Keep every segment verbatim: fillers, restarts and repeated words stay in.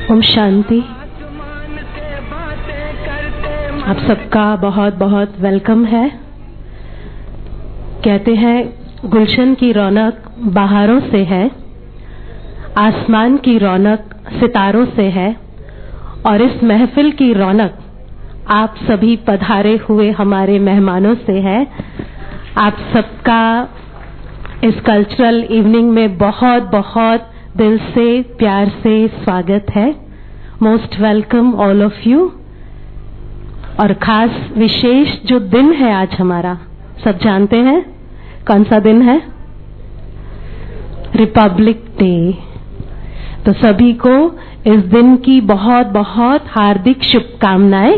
ओम शांति। आप सबका बहुत बहुत वेलकम है। कहते हैं गुलशन की रौनक बहारों से है, आसमान की रौनक सितारों से है, और इस महफिल की रौनक आप सभी पधारे हुए हमारे मेहमानों से है। आप सबका इस कल्चरल इवनिंग में बहुत बहुत दिल से प्यार से स्वागत है। Most welcome all of you. और खास विशेष जो दिन है आज हमारा, सब जानते हैं कौन सा दिन है? Republic Day. तो सभी को इस दिन की बहुत बहुत हार्दिक शुभकामनाएं।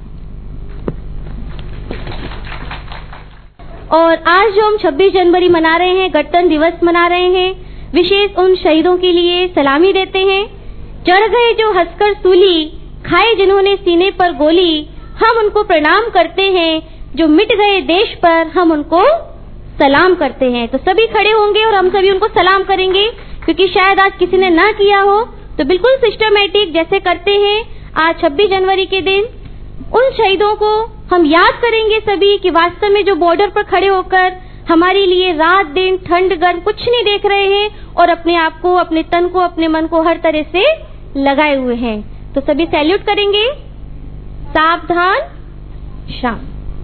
और आज जो हम छब्बीस जनवरी मना रहे हैं, गणतंत्र दिवस मना रहे हैं, विशेष उन शहीदों के लिए सलामी देते हैं। चढ़ गए जो हंसकर सूली, खाए जिन्होंने सीने पर गोली, हम उनको प्रणाम करते हैं। जो मिट गए देश पर, हम उनको सलाम करते हैं। तो सभी खड़े होंगे और हम सभी उनको सलाम करेंगे, क्योंकि शायद आज किसी ने ना किया हो। तो बिल्कुल सिस्टमेटिक जैसे करते हैं आज छब्बीस जनवरी के दिन, उन शहीदों को हम याद करेंगे सभी कि वास्तव में जो बॉर्डर पर खड़े होकर हमारे लिए रात दिन ठंड गर्म कुछ नहीं देख रहे हैं और अपने आप को, अपने तन को, अपने मन को हर तरह से लगाए हुए हैं। तो सभी सैल्यूट करेंगे। सावधान शाम।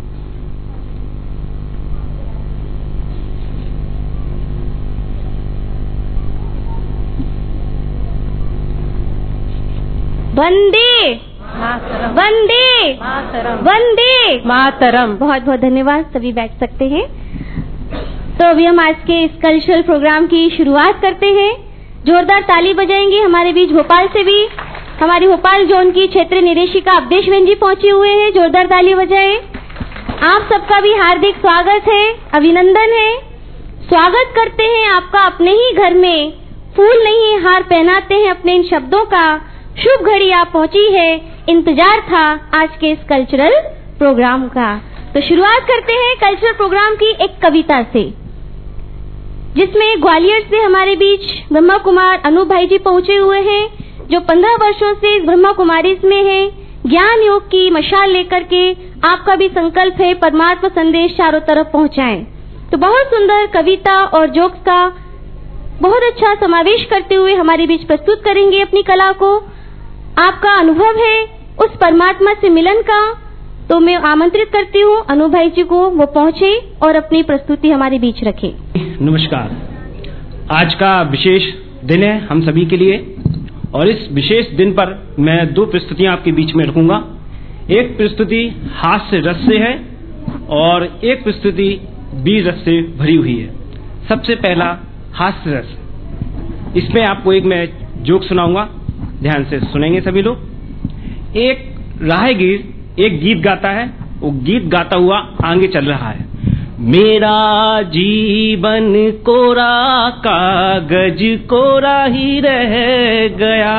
वंदे वंदे वंदे मातरम। बहुत बहुत धन्यवाद। सभी बैठ सकते हैं। तो अभी हम आज के इस कल्चरल प्रोग्राम की शुरुआत करते हैं। जोरदार ताली बजाएंगे। हमारे बीच भोपाल से भी हमारी भोपाल जोन की क्षेत्रीय निदेशिका अवधेश बहन जी पहुंचे हुए हैं। जोरदार ताली बजाएं। आप सबका भी हार्दिक स्वागत है, अभिनंदन है। स्वागत करते हैं आपका अपने ही घर में। फूल नहीं हार पहनाते हैं अपने इन शब्दों का। शुभ घड़ी आप पहुंची है, इंतजार था आज के इस कल्चरल प्रोग्राम का। तो शुरुआत करते हैं कल्चरल प्रोग्राम की एक कविता से, जिसमें ग्वालियर से हमारे बीच ब्रह्मा कुमार अनूप भाई जी पहुंचे हुए हैं, जो पंद्रह वर्षों से ब्रह्मा कुमारी में हैं। ज्ञान योग की मशाल लेकर के आपका भी संकल्प है परमात्मा संदेश चारों तरफ पहुंचाएं। तो बहुत सुंदर कविता और जोक्स का बहुत अच्छा समावेश करते हुए हमारे बीच प्रस्तुत करेंगे अपनी कला को। आपका अनुभव है उस परमात्मा से मिलन का, तो मैं आमंत्रित करती हूँ अनु भाई जी को, वो पहुंचे और अपनी प्रस्तुति हमारे बीच रखें। नमस्कार। आज का विशेष दिन है हम सभी के लिए, और इस विशेष दिन पर मैं दो प्रस्तुतियां आपके बीच में रखूंगा। एक प्रस्तुति हास्य रस से है और एक प्रस्तुति वीर रस से भरी हुई है। सबसे पहला हास्य रस। इसमें आपको एक मैं जोक सुनाऊंगा, ध्यान से सुनेंगे सभी लोग। एक राहगीर एक गीत गाता है। वो गीत गाता हुआ आगे चल रहा है। मेरा जीवन कोरा कागज कोरा ही रह गया,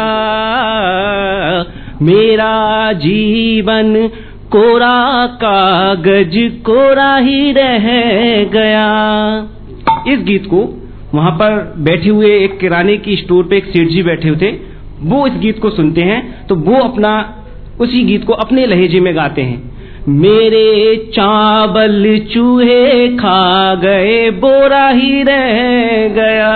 मेरा जीवन कोरा कागज कोरा ही रह गया। इस गीत को वहां पर बैठे हुए एक किराने की स्टोर पे एक सेठ जी बैठे हुए थे। वो इस गीत को सुनते हैं तो वो अपना उसी गीत को अपने लहजे में गाते हैं। मेरे चावल चूहे खा गए बोरा ही रह गया,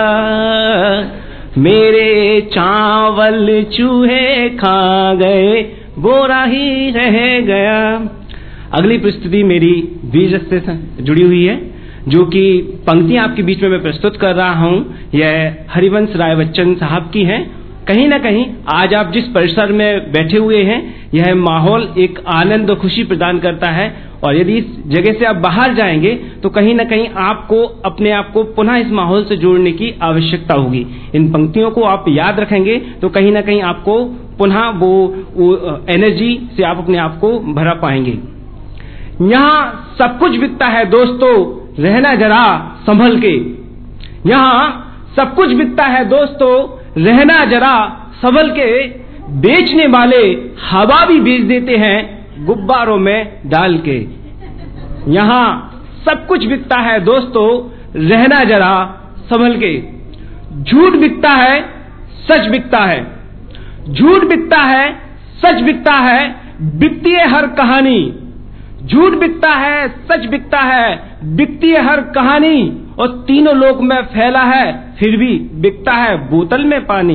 मेरे चावल चूहे खा गए बोरा ही रह गया। अगली प्रस्तुति मेरी वीर रस से जुड़ी हुई है, जो कि पंक्तियां आपके बीच में मैं प्रस्तुत कर रहा हूं, यह हरिवंश राय बच्चन साहब की हैं। कहीं ना कहीं आज आप जिस परिसर में बैठे हुए हैं, यह माहौल एक आनंद और खुशी प्रदान करता है, और यदि इस जगह से आप बाहर जाएंगे तो कहीं ना कहीं आपको अपने आप को पुनः इस माहौल से जोड़ने की आवश्यकता होगी। इन पंक्तियों को आप याद रखेंगे तो कहीं ना कहीं आपको पुनः वो, वो एनर्जी से आप अपने आप को भरा पाएंगे। यहाँ सब कुछ बिकता है दोस्तों, रहना जरा संभल के। यहाँ सब कुछ बिकता है दोस्तों, रहना जरा संभल के। बेचने वाले हवा भी बेच देते हैं गुब्बारों में डाल के। यहाँ सब कुछ बिकता है दोस्तों, रहना जरा संभल के। झूठ बिकता है, सच बिकता है। झूठ बिकता है, सच बिकता है, बिकती है हर कहानी। झूठ बिकता है, सच बिकता है, बिकती है हर कहानी, और तीनों लोक में फैला है, फिर भी बिकता है बोतल में पानी।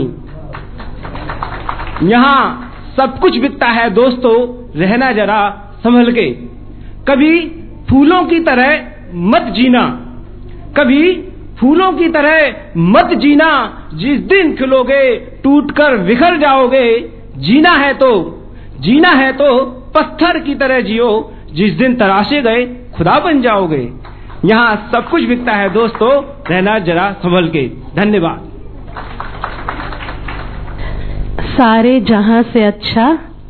यहाँ सब कुछ बिकता है दोस्तों, रहना जरा संभल के। कभी फूलों की तरह मत जीना, कभी फूलों की तरह मत जीना, जिस दिन खिलोगे टूटकर बिखर जाओगे। जीना है तो जीना है तो पत्थर की तरह जियो, जिस दिन तराशे गए खुदा बन जाओगे। यहाँ सब कुछ बिकता है दोस्तों, रहना जरा संभल के। धन्यवाद। सारे जहां से अच्छा,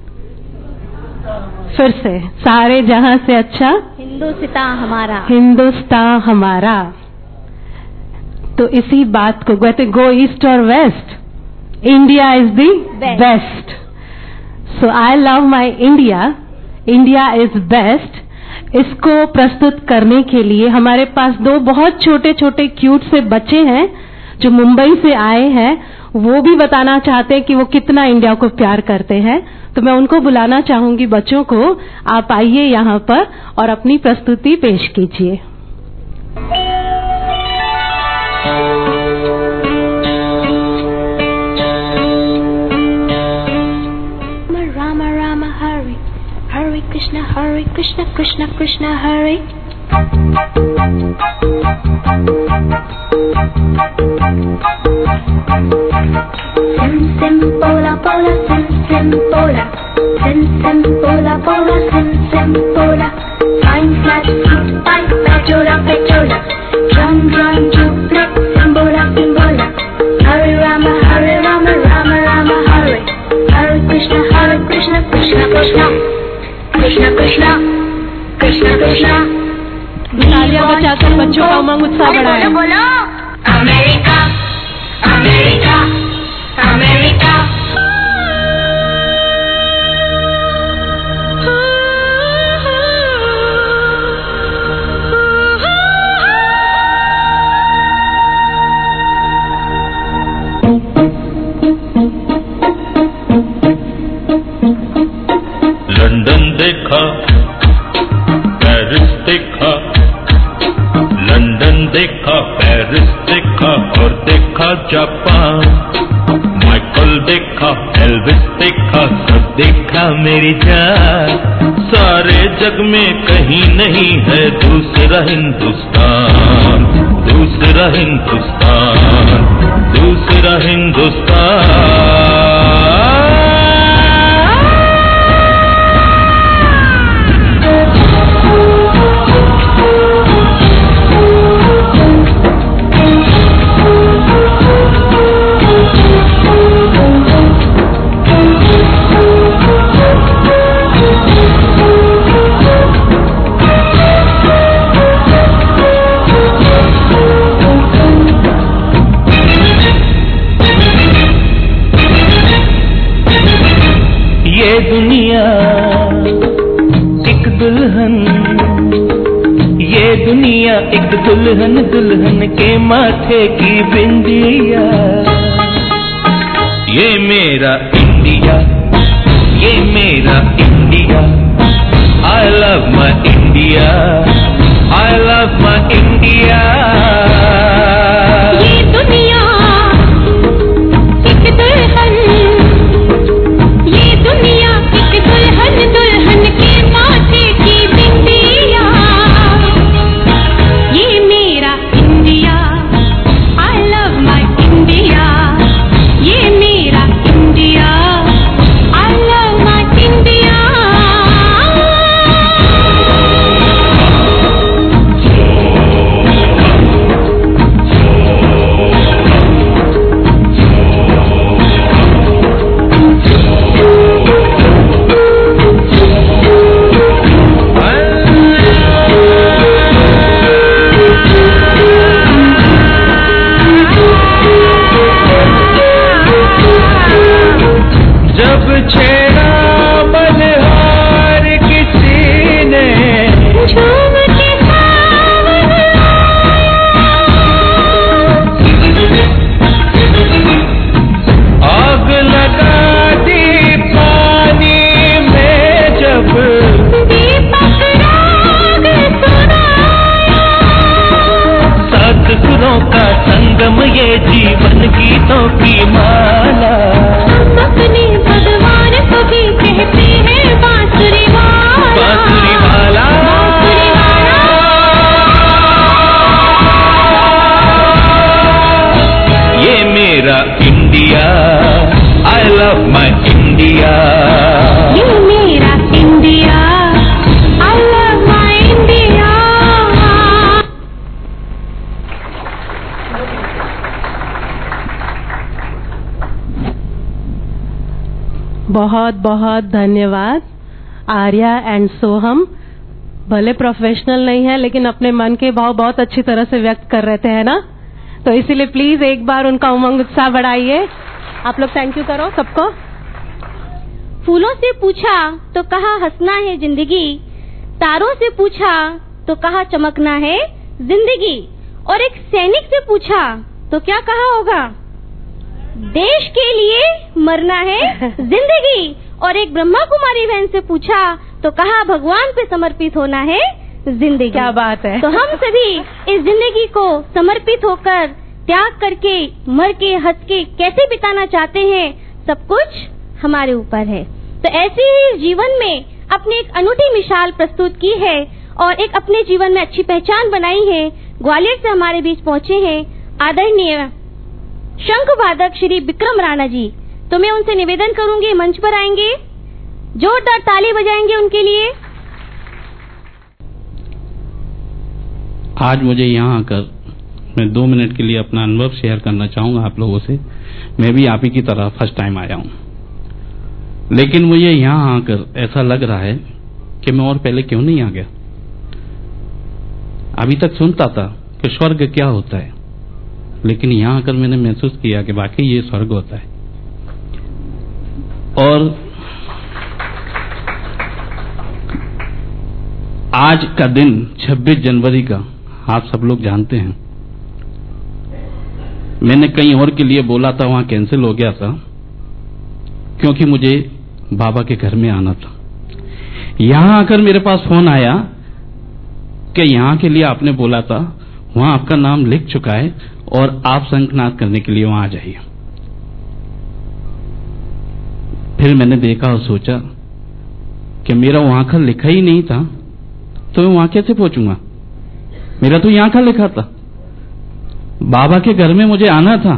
फिर से, सारे जहां से अच्छा हिंदुस्तान हमारा, हिंदुस्तान हमारा। तो इसी बात को कहते गो ईस्ट और west, India is the best. So I love my India, India is best. इसको प्रस्तुत करने के लिए हमारे पास दो बहुत छोटे छोटे क्यूट से बच्चे हैं जो मुंबई से आए हैं। वो भी बताना चाहते हैं कि वो कितना इंडिया को प्यार करते हैं। तो मैं उनको बुलाना चाहूंगी, बच्चों को, आप आइए यहाँ पर और अपनी प्रस्तुति पेश कीजिए। Rama Rama Hare Hare Krishna Hare Krishna Krishna Krishna Hare Sim sim pola pola sim sim pola sim sim pola pola sim sim pola Fine flat fruit pie pechola pechola Drum drum duplex simbola simbola Hare Rama Hare Rama Rama Rama Hare Hare Krishna Hare Krishna Krishna Krishna Krishna Krishna Krishna Krishna तालियां बजाकर बच्चों का उमंग उत्साह बढ़ाएं। बोलो America America America London देखा, Paris देखा, London देखा, पेरिस देखा और देखा जापान। माइकल देखा, एल्विस देखा, सब देखा मेरी जान। सारे जग में कहीं नहीं है दूसरा हिंदुस्तान, दूसरा हिंदुस्तान, दूसरा हिंदुस्तान। ये दुनिया एक दुल्हन, ये दुनिया एक दुल्हन, दुल्हन के माथे की बिंदिया। ये मेरा इंडिया, ये मेरा India. I love my India, I love my India। ये दुनिया एक दुल्हन, ये दुनिया एक दुल्हन, दुल्हन के माथे की बिंदिया। ये मेरा India, I love my India। ये मेरा India, I love my India। गीतों की माला। अपने भगवान को भी कहते हैं बांसुरी वाला, बांसुरी वाला, बांसुरी वाला। ये मेरा India, I love my India। ये मेरा India, I love my India। बहुत बहुत धन्यवाद आर्या एंड सोहम। भले प्रोफेशनल नहीं है लेकिन अपने मन के भाव बहुत अच्छी तरह से व्यक्त कर रहे थे, है ना? तो इसीलिए प्लीज एक बार उनका उमंग उत्साह बढ़ाइए। आप लोग थैंक यू करो सबको। फूलों से पूछा तो कहा हंसना है जिंदगी, तारों से पूछा तो कहा चमकना है जिंदगी, और एक सैनिक से पूछा तो क्या कहा होगा? देश के लिए मरना है जिंदगी। और एक ब्रह्मा कुमारी बहन से पूछा तो कहा भगवान पे समर्पित होना है जिंदगी। क्या बात है। तो हम सभी इस जिंदगी को समर्पित होकर, त्याग करके, मर के, हंस के कैसे बिताना चाहते हैं, सब कुछ हमारे ऊपर है। तो ऐसे ही इस जीवन में अपनी एक अनूठी मिसाल प्रस्तुत की है और एक अपने जीवन में अच्छी पहचान बनाई है। ग्वालियर से हमारे बीच पहुंचे हैं आदरणीय शंख वादक श्री विक्रम राणा जी। तो मैं उनसे निवेदन करूंगी, मंच पर आएंगे, जोरदार ताली बजाएंगे उनके लिए। आज मुझे यहाँ आकर मैं दो मिनट के लिए अपना अनुभव शेयर करना चाहूंगा आप लोगों से। मैं भी आप ही की तरह फर्स्ट टाइम आया हूँ, लेकिन मुझे यहाँ आकर ऐसा लग रहा है कि मैं और पहले क्यों नहीं आ गया। अभी तक सुनता था कि स्वर्ग क्या होता है, लेकिन यहाँ आकर मैंने महसूस किया कि वाकई ये स्वर्ग होता है। और आज का दिन छब्बीस जनवरी का आप सब लोग जानते हैं। मैंने कहीं और के लिए बोला था, वहां कैंसिल हो गया था क्योंकि मुझे बाबा के घर में आना था। यहां आकर मेरे पास फोन आया कि यहां के लिए आपने बोला था, वहां आपका नाम लिख चुका है और आप शंखनाद करने के लिए वहां आ जाइए। फिर मैंने देखा और सोचा कि मेरा वहां का लिखा ही नहीं था, तो मैं वहां कैसे पहुंचूंगा? मेरा तो यहां का लिखा था, बाबा के घर में मुझे आना था।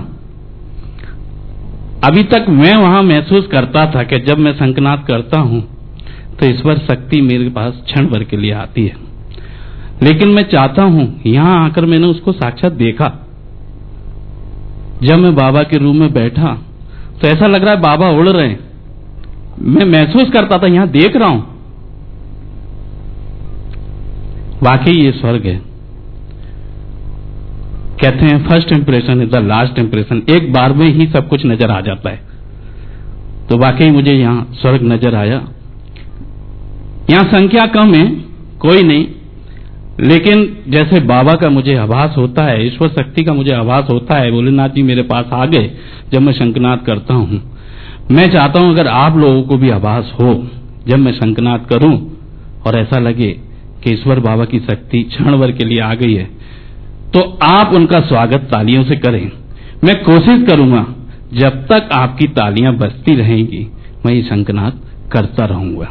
अभी तक मैं वहां महसूस करता था कि जब मैं शंखनाद करता हूं तो ईश्वर शक्ति मेरे पास क्षण भर के लिए आती है, लेकिन मैं चाहता हूं, यहां आकर मैंने उसको साक्षात देखा। जब मैं बाबा के रूम में बैठा तो ऐसा लग रहा है बाबा उड़ रहे हैं। मैं महसूस करता था यहां देख रहा हूं, वाकई ये स्वर्ग है। कहते हैं first impression is the last impression. एक बार में ही सब कुछ नजर आ जाता है। तो वाकई मुझे यहां स्वर्ग नजर आया। यहां संख्या कम है, कोई नहीं, लेकिन जैसे बाबा का मुझे आभास होता है, ईश्वर शक्ति का मुझे आभास होता है, भोलेनाथ जी मेरे पास आ गए जब मैं शंखनाद करता हूं। मैं चाहता हूं अगर आप लोगों को भी आभास हो जब मैं शंखनाद करूं और ऐसा लगे कि ईश्वर बाबा की शक्ति क्षण भर के लिए आ गई है, तो आप उनका स्वागत तालियों से करें। मैं कोशिश करूंगा जब तक आपकी तालियां बजती रहेंगी मैं ये शंखनाद करता रहूंगा।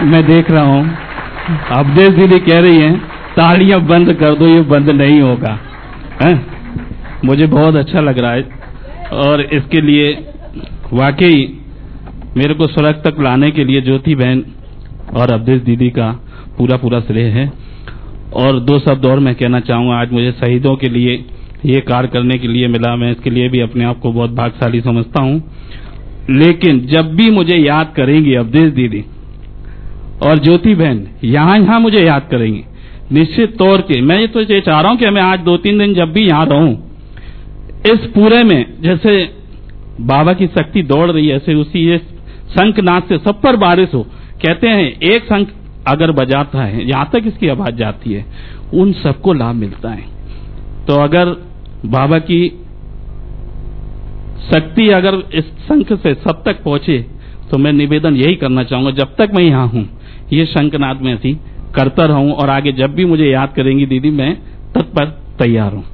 मैं देख रहा हूँ अवधेश दीदी कह रही हैं तालियां बंद कर दो, ये बंद नहीं होगा है? मुझे बहुत अच्छा लग रहा है और इसके लिए वाकई मेरे को स्वर्ग तक लाने के लिए ज्योति बहन और अवधेश दीदी का पूरा पूरा श्रेय है। और दो शब्द और मैं कहना चाहूंगा, आज मुझे शहीदों के लिए ये कार्य करने के लिए मिला, मैं इसके लिए भी अपने आप को बहुत भाग्यशाली समझता हूँ। लेकिन जब भी मुझे याद करेंगी अवधेश दीदी और ज्योति बहन, यहाँ यहाँ मुझे याद करेंगी निश्चित तौर पे। मैं ये तो ये चाह रहा हूँ कि मैं आज दो तीन दिन जब भी यहाँ रहूं, इस पूरे में जैसे बाबा की शक्ति दौड़ रही है, ऐसे उसी ये शंखनाद से सब पर बारिश हो। कहते हैं एक शंख अगर बजाता है, यहाँ तक इसकी आवाज जाती है, उन सबको लाभ मिलता है। तो अगर बाबा की शक्ति अगर इस शंख से सब तक पहुंचे, तो मैं निवेदन यही करना चाहूंगा, जब तक मैं यहाँ हूँ ये शंखनाद में ऐसी करता रहूं और आगे जब भी मुझे याद करेंगी दीदी, मैं तत्पर तैयार हूँ।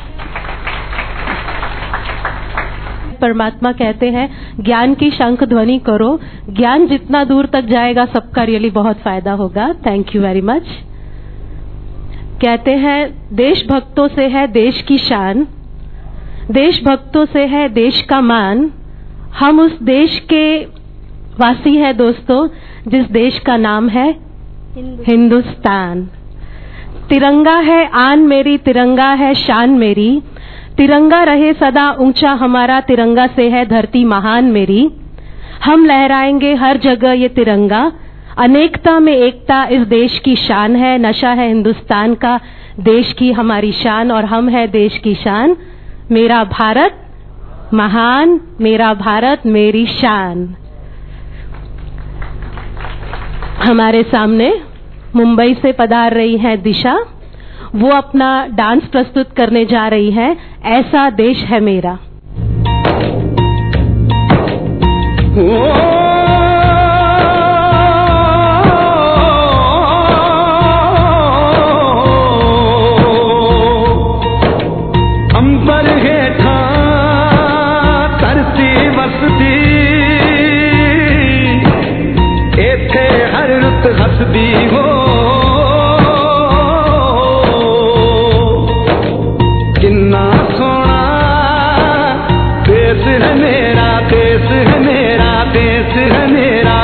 परमात्मा कहते हैं ज्ञान की शंख ध्वनि करो, ज्ञान जितना दूर तक जाएगा सबका रियली बहुत फायदा होगा। Thank you very much. कहते हैं देशभक्तों से है देश की शान, देशभक्तों से है देश का मान। हम उस देश के वासी हैं दोस्तों जिस देश का नाम है हिंदुस्तान। तिरंगा है आन मेरी, तिरंगा है शान मेरी, तिरंगा रहे सदा ऊंचा हमारा, तिरंगा से है धरती महान मेरी। हम लहराएंगे हर जगह ये तिरंगा, अनेकता में एकता इस देश की शान है। नशा है हिंदुस्तान का, देश की हमारी शान, और हम है देश की शान। मेरा भारत महान, मेरा भारत मेरी शान। हमारे सामने मुंबई से पधार रही हैं दिशा, वो अपना डांस प्रस्तुत करने जा रही है, ऐसा देश है मेरा। अंबर हेठा तरती वसदी, एथे हर रुत हसदी हो। किन्ना सोना देश है मेरा, देश है मेरा, देश है मेरा।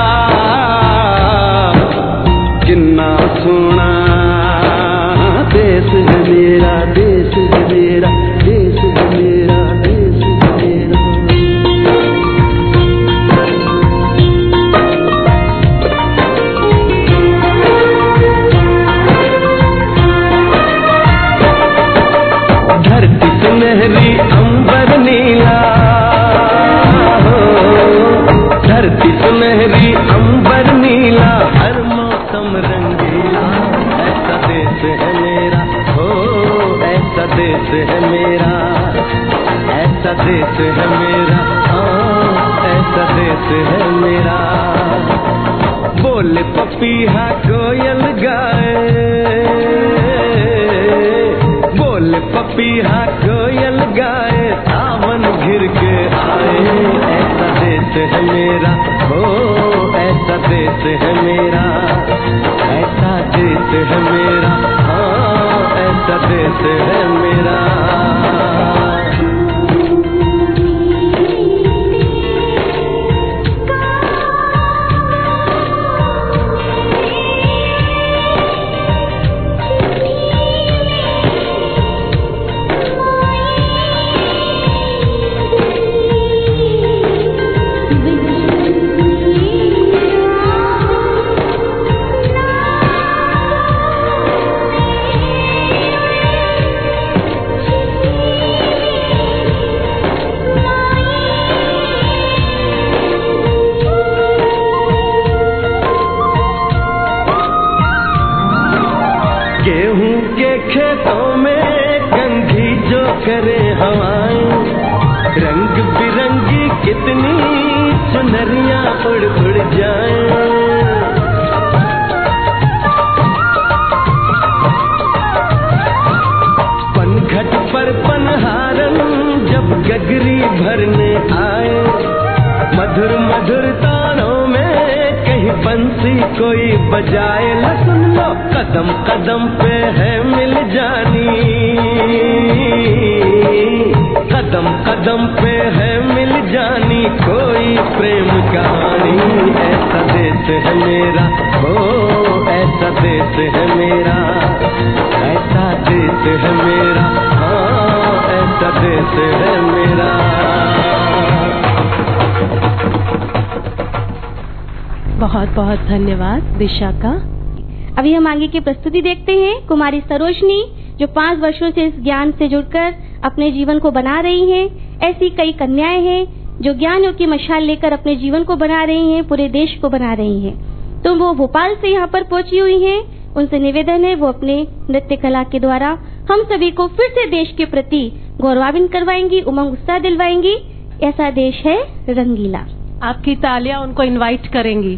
किन्ना सोना देश है मेरा, देश है मेरा, देश है मेरा, देश है मेरा। धरती सुनहरी अंबर नीला, धरती सुनहरी अंबर नीला, हर मौसम रंगीला। ऐसा देश है मेरा, हो ऐसा देश है मेरा, ऐसा देश है मेरा, हाँ ऐसा देश है मेरा। बोले पपीहा कोयल गाए, बोले पपीहा कोयल गाए, सावन घिर के आए। ऐसा देश है मेरा, हो ऐसा देश है मेरा, ऐसा देश है मेरा, हाँ ऐसा देश है मेरा। गेहूं के खेतों में गंधी जो करे हवाएं, रंग बिरंगी कितनी चुनरियां उड़ उड़ जाएं। पनघट पर पनहारन जब गगरी भरने आए, मधुर मधुर तानों में कहीं बंसी कोई बजाए ला सुन लो, कदम कदम पे है मिल जानी, कदम कदम पे है मिल जानी कोई प्रेम कहानी। ऐसा देश है मेरा, ओ ऐसा देश है मेरा, ऐसा देश है मेरा, हाँ ऐसा देश है मेरा। बहुत बहुत धन्यवाद दिशा का। अभी हम आगे की प्रस्तुति देखते हैं। कुमारी सरोजनी जो पांच वर्षों से इस ज्ञान से जुड़कर अपने जीवन को बना रही हैं। ऐसी कई कन्याएं हैं जो ज्ञान की मशाल लेकर अपने जीवन को बना रही हैं, पूरे देश को बना रही हैं। तो वो भोपाल से यहाँ पर पहुंची हुई हैं। उनसे निवेदन है वो अपने नृत्य कला के द्वारा हम सभी को फिर से देश के प्रति गौरवान्वित करवाएंगी, उमंग उत्साह दिलवाएंगी। ऐसा देश है रंगीला। आपकी तालियां उनको इनवाइट करेंगी।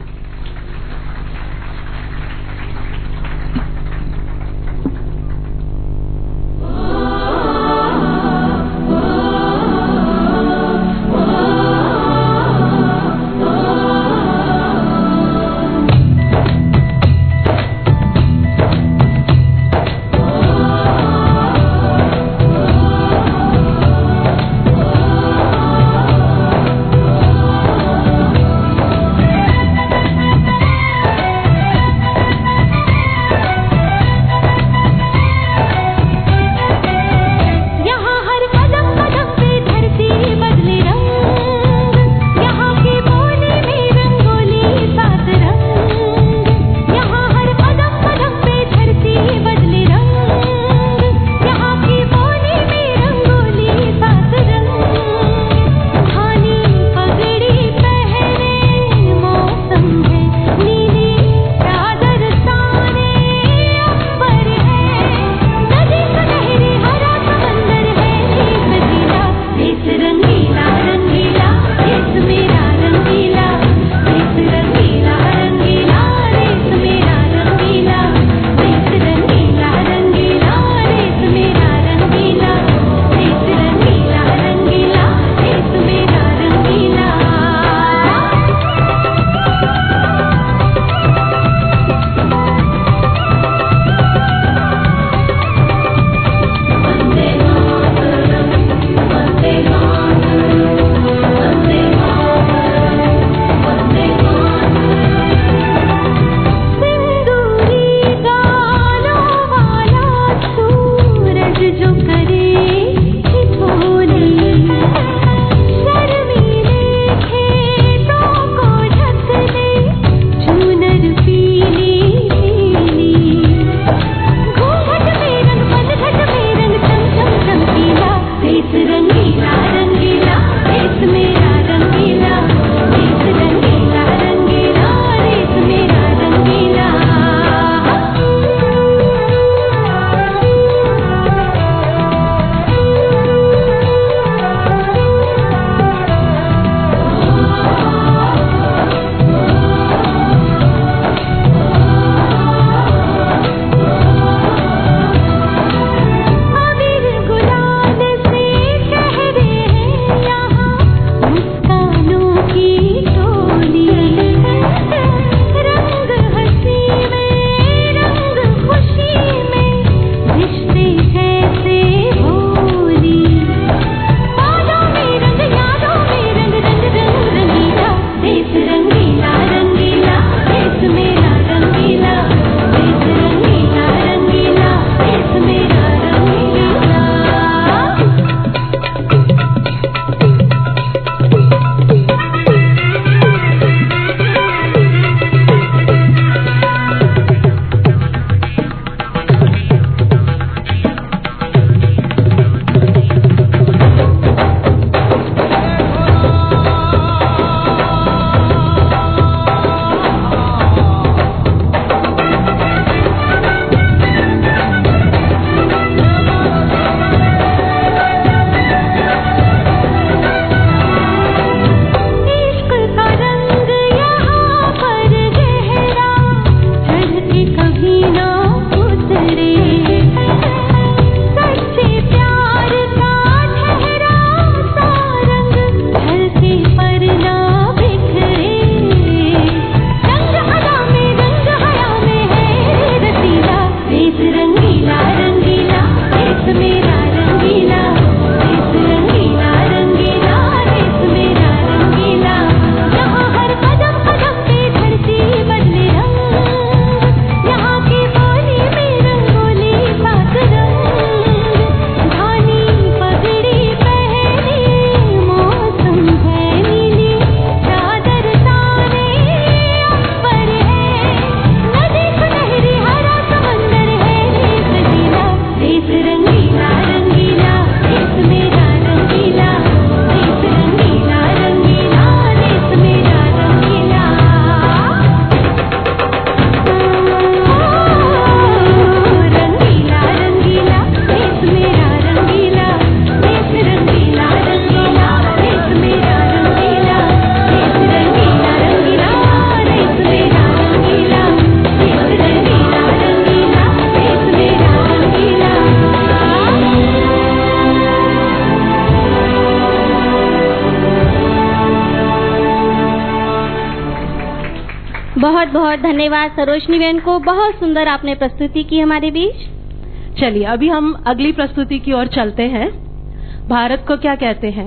बहुत बहुत धन्यवाद सरोजनी बहन को, बहुत सुंदर आपने प्रस्तुति की हमारे बीच। चलिए अभी हम अगली प्रस्तुति की ओर चलते हैं। भारत को क्या कहते हैं?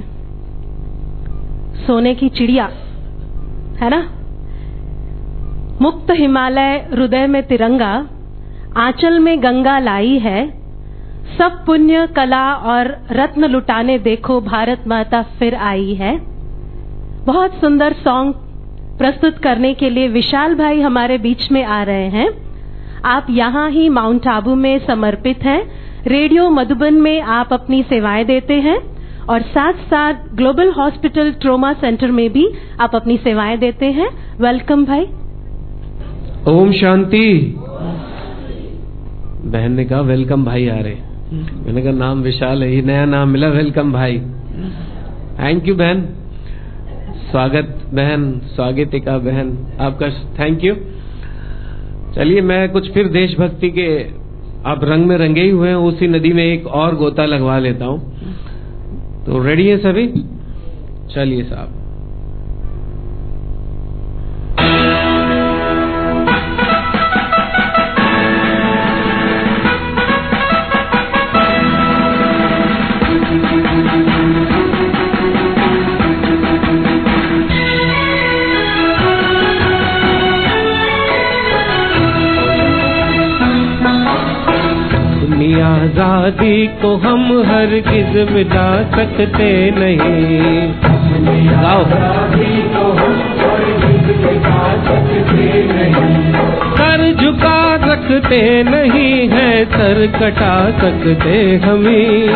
सोने की चिड़िया, है ना? मुक्त हिमालय हृदय में तिरंगा, आंचल में गंगा लाई है, सब पुण्य कला और रत्न लुटाने देखो भारत माता फिर आई है। बहुत सुंदर सॉन्ग प्रस्तुत करने के लिए विशाल भाई हमारे बीच में आ रहे हैं। आप यहाँ ही माउंट आबू में समर्पित हैं, रेडियो मधुबन में आप अपनी सेवाएं देते हैं और साथ साथ ग्लोबल हॉस्पिटल ट्रोमा सेंटर में भी आप अपनी सेवाएं देते हैं। वेलकम भाई। ओम शांति। बहन ने कहा वेलकम भाई आ रहे, मैंने कहा नाम विशाल है, ये नया नाम मिला, वेलकम भाई। थैंक यू बहन, स्वागत बहन, स्वागतिका बहन, आपका थैंक यू। चलिए मैं कुछ फिर देशभक्ति के, आप रंग में रंगे ही हुए हैं, उसी नदी में एक और गोता लगवा लेता हूं। तो रेडी है सभी? चलिए साहब। आजादी को हम हरगिज मिटा सकते नहीं, गाओ। सर झुका सकते नहीं है, सर कटा सकते हमें,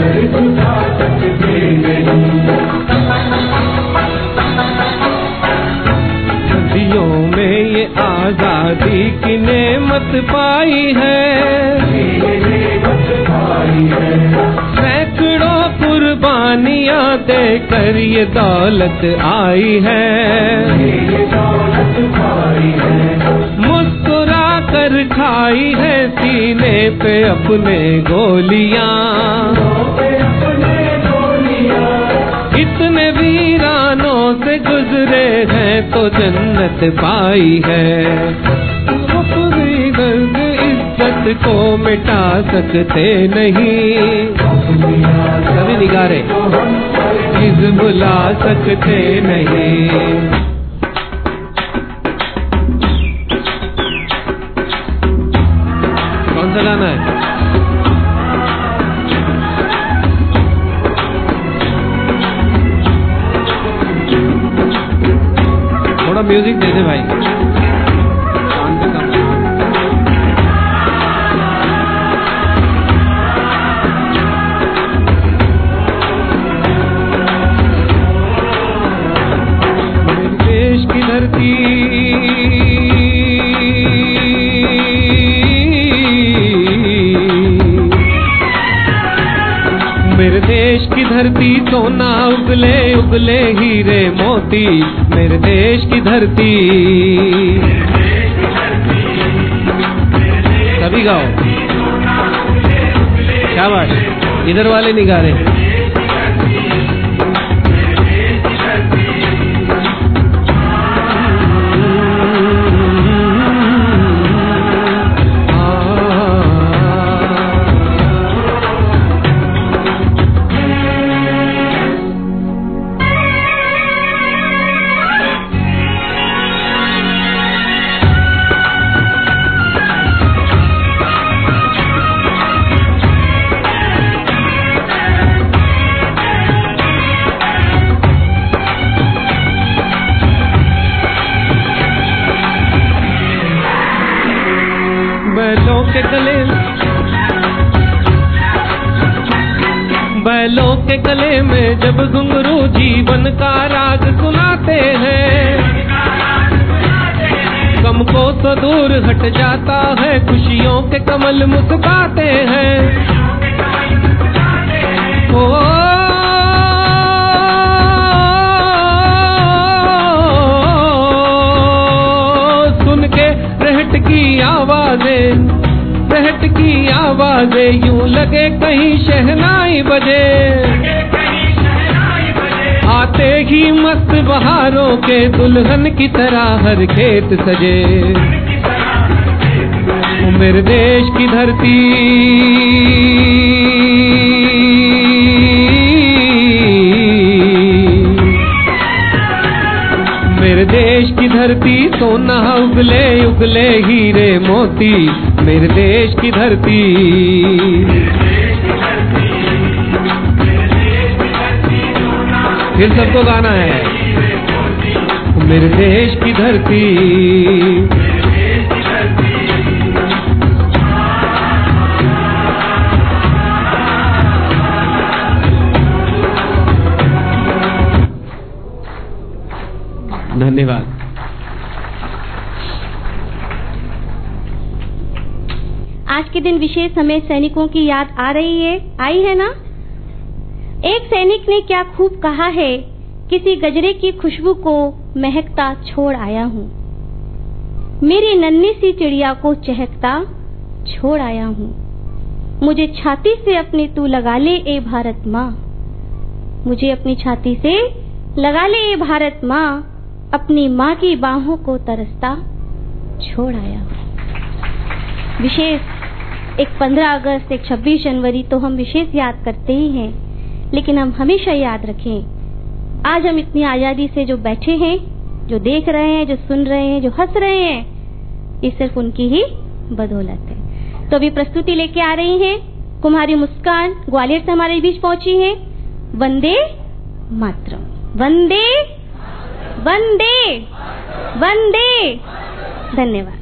सदियों में ये आजादी की नेमत पाई है, सैकड़ों कुर्बानियां देकर ये दौलत आई है, मुस्कुरा कर खाई है सीने पे अपने गोलियां, इतने वीरानों से गुजरे हैं तो जन्नत पाई है। दर्द इज्जत को मिटा सकते नहीं, सभी निगारे इस भुला सकते नहीं। कौन सा गाना है? थोड़ा म्यूजिक दे दे भाई। मेरे देश की धरती सोना उगले उगले हीरे मोती, मेरे देश की धरती, सभी गाओ, क्या बात, इधर वाले निगारे। बैलों के गले में जब घुंघरू जीवन का राग सुनाते हैं, गम को तो दूर हट जाता है, खुशियों के कमल मुस्काते हैं। ओ सुन के रहट की आवाजें, रहट की आवाजें यूं लगे कहीं शहनाई बजे, आते ही मस्त बहारों के दुल्हन की तरह हर खेत सजे। ओ मेरे देश की धरती मेरे देश की धरती सोना उगले उगले हीरे मोती। मेरे देश की धरती फिर सबको गाना है। मेरे देश की धरती धन्यवाद। आज के दिन विशेष हमें सैनिकों की याद आ रही है, आई है ना? एक सैनिक ने क्या खूब कहा है, किसी गजरे की खुशबू को महकता छोड़ आया हूँ, मेरी नन्ही सी चिड़िया को चहकता छोड़ आया हूँ। मुझे छाती से अपनी तू लगा ले ए भारत माँ, मुझे अपनी छाती से लगा ले ए भारत माँ, अपनी माँ की बाहों को तरसता छोड़ आया। विशेष एक पंद्रह अगस्त, एक छब्बीस जनवरी तो हम विशेष याद करते ही हैं, लेकिन हम हमेशा याद रखें, आज हम इतनी आजादी से जो बैठे हैं, जो देख रहे हैं, जो सुन रहे हैं, जो हंस रहे हैं, ये सिर्फ उनकी ही बदौलत है। तो अभी प्रस्तुति लेके आ रही हैं कुमारी मुस्कान, ग्वालियर से हमारे बीच पहुंची हैं। वंदे मातरम, वंदे वंदे वंदे। धन्यवाद।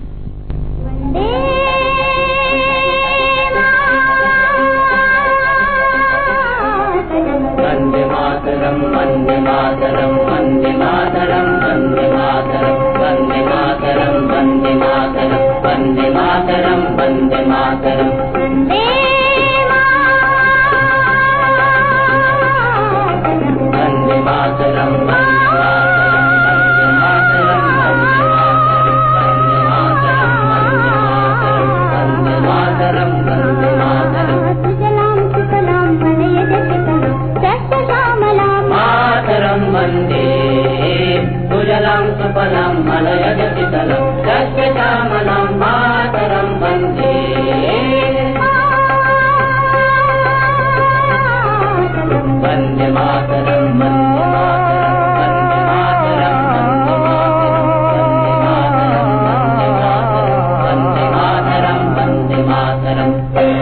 वंदे मातरम, वंदे मातरम, वंदे मातरम, वंदे मातरम, वंदे मातरम, वंदे मातरम, वंदे मातरम, वंदे मातरम, वंदे मातरम, वंदे सुजलां सुफलां मलयजशीतलं सस्यश्यामलां मातरं वन्दे। वन्दे मातरं, वन्दे मातरं, वन्दे मातरं, वन्दे मातरं,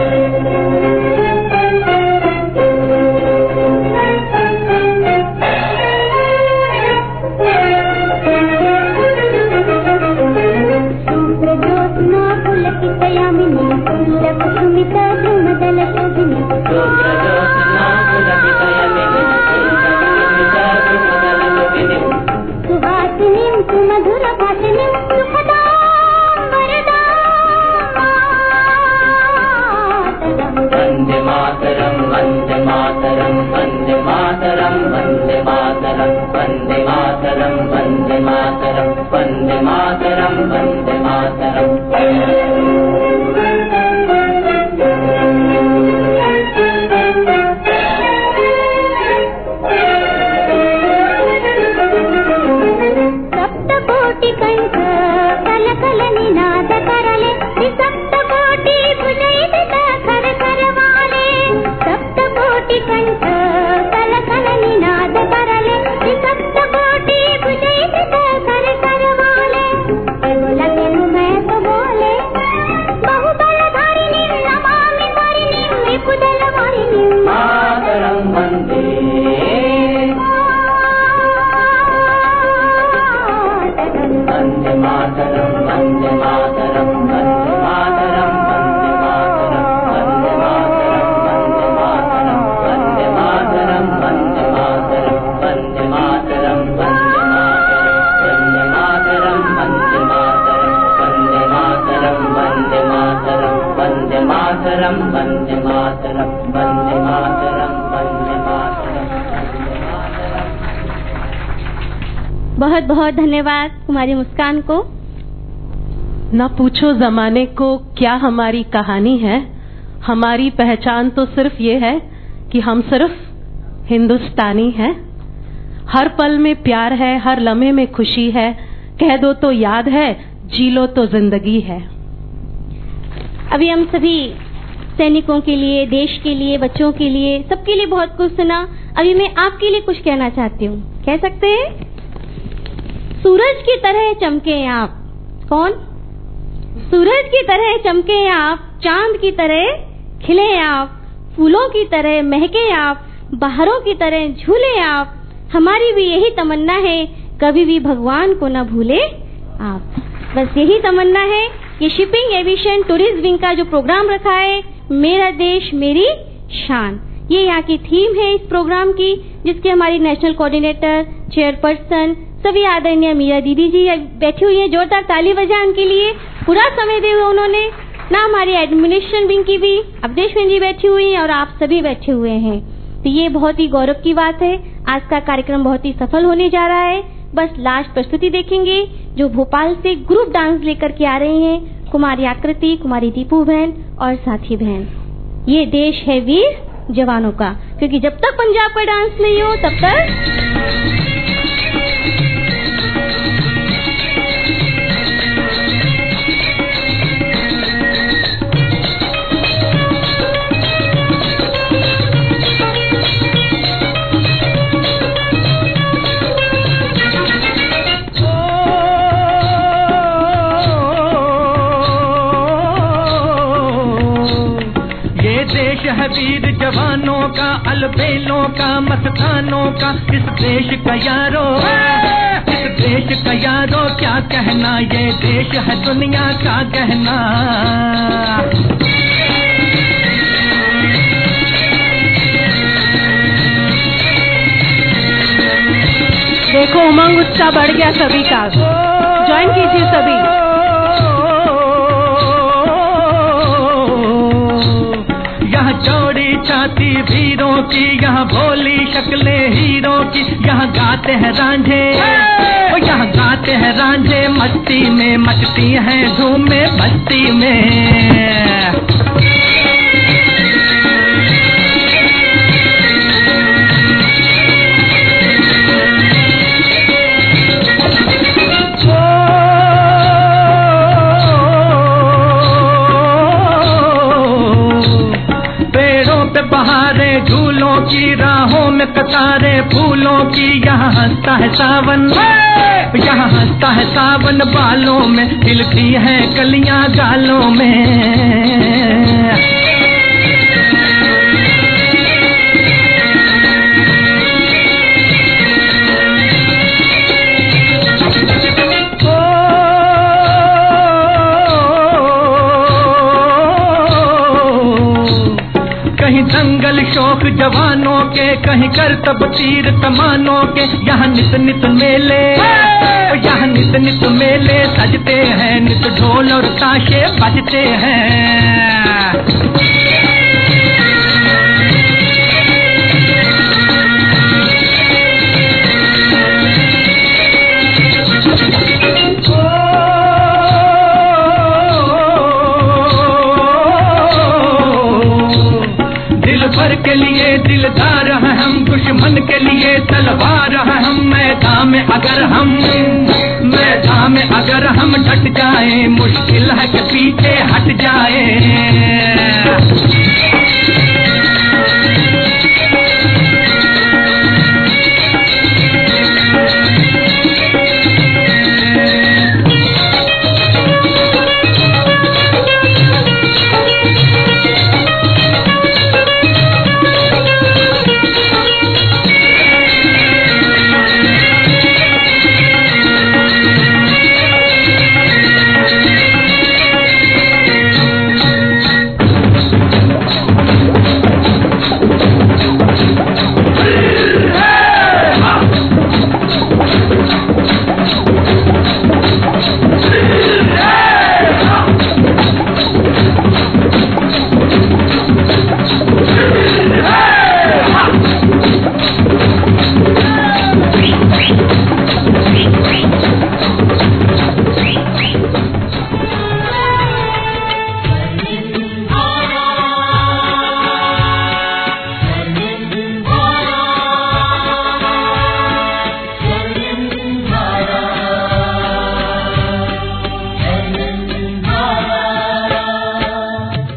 बहुत बहुत धन्यवाद कुमारी मुस्कान को। न पूछो जमाने को क्या हमारी कहानी है, हमारी पहचान तो सिर्फ ये है कि हम सिर्फ हिंदुस्तानी हैं। हर पल में प्यार है, हर लम्हे में खुशी है, कह दो तो याद है, जी लो तो जिंदगी है। अभी हम सभी सैनिकों के लिए, देश के लिए, बच्चों के लिए, सबके लिए बहुत कुछ सुना। अभी मैं आपके लिए कुछ कहना चाहती हूँ। कह सकते हैं? सूरज की तरह चमके आप। कौन? सूरज की तरह चमके आप, चांद की तरह खिले आप, फूलों की तरह महके आप, बहारों की तरह झूले आप। हमारी भी यही तमन्ना है, कभी भी भगवान को न भूले आप। बस यही तमन्ना है। ये शिपिंग एविएशन टूरिज्म विंग का जो प्रोग्राम रखा है, मेरा देश मेरी शान, ये यहाँ की थीम है इस प्रोग्राम की, जिसके हमारी नेशनल कोऑर्डिनेटर, चेयरपर्सन, सभी आदरणीय मीरा दीदी जी बैठी हुई है। जोरदार ताली बजाएं उनके लिए। पूरा समय दिया हुआ उन्होंने ना। हमारी एडमिनिस्ट्रेशन विंग की भी अवधेश जी बैठी हुई हैं और आप सभी बैठे हुए हैं। तो ये बहुत ही गौरव की बात है। आज का कार्यक्रम बहुत ही सफल होने जा रहा है। बस लास्ट प्रस्तुति देखेंगे जो भोपाल से ग्रुप डांस लेकर के आ रही हैं, कुमारी आकृति, कुमारी दीपू बहन और साथी बहन। ये देश है वीर जवानों का, क्योंकि जब तक पंजाब का डांस नहीं हो तब तक है वीर जवानों का, अलबेलों का, मस्तानों का, इस देश का यारो, इस देश का यारो क्या कहना, ये देश है दुनिया का गहना। देखो उमंग उत्साह बढ़ गया सभी का, ज्वाइन कीजिए सभी। चौड़ी छाती वीरों की, यहाँ भोली शक्लें हीरों की, यहाँ गाते हैं रांझे, यहाँ गाते हैं रांझे, मस्ती में मचती हैं धूमें बस्ती में। बहारे झूलों की, राहों में कतारे फूलों की, यहाँ हंसता है सावन, यहाँ हंसता है सावन, बालों में खिलती है कलियां गालों में। कहीं दंगल शौक जवानों के, कहीं करतब तीर कमानों के, यहाँ नित नित मेले, यहाँ नित नित मेले सजते हैं, नित ढोल और ताशे बजते हैं। भर के लिए दिलदार हैं हम, दुश्मन के लिए तलवार हैं हम। मैदान में अगर हम मैदान में अगर हम डट जाएं, मुश्किल है कि पीछे हट जाएं।